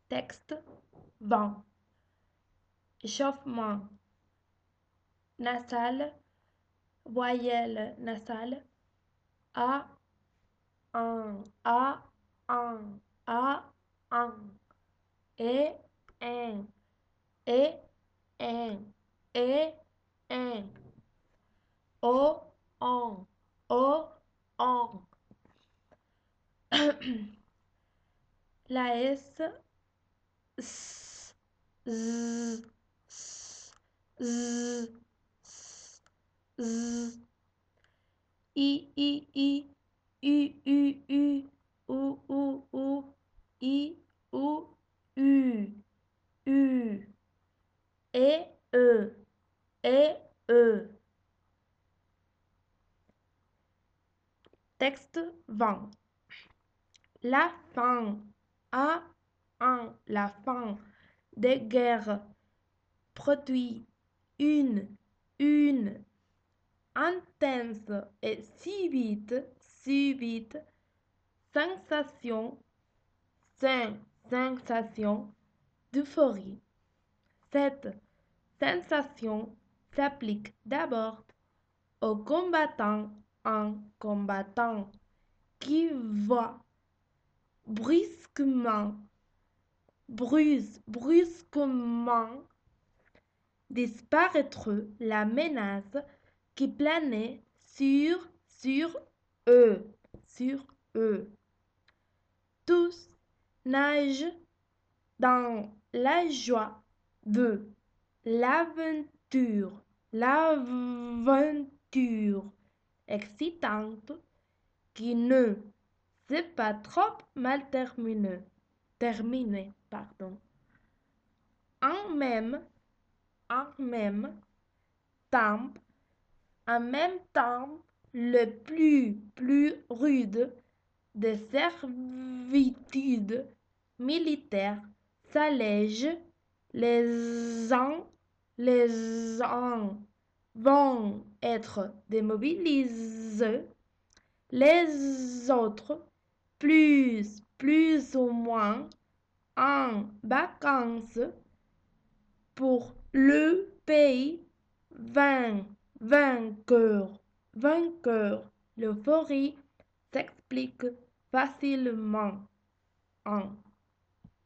Texte, vent. Échauffement nasal, voyelle nasale, a, un, a, un, a, un, et, un, et, un, et, un, o, o, on. La S, S, Z, S, Z, S, Z. I, U, U, U, I, U, U. E, E. Texte vent. La fin, la fin des guerres produit une intense et subite sensation, sensation d'euphorie. Cette sensation s'applique d'abord aux combattants en combattant qui voit brusquement disparaître la menace qui planait sur eux. Tous nagent dans la joie de l'aventure excitante qui ne s'est pas trop mal terminée. En même temps, le plus rude des servitudes militaires s'allège, les uns vont être démobilisés, les autres plus ou moins en vacances pour le pays vainqueur. L'euphorie s'explique facilement en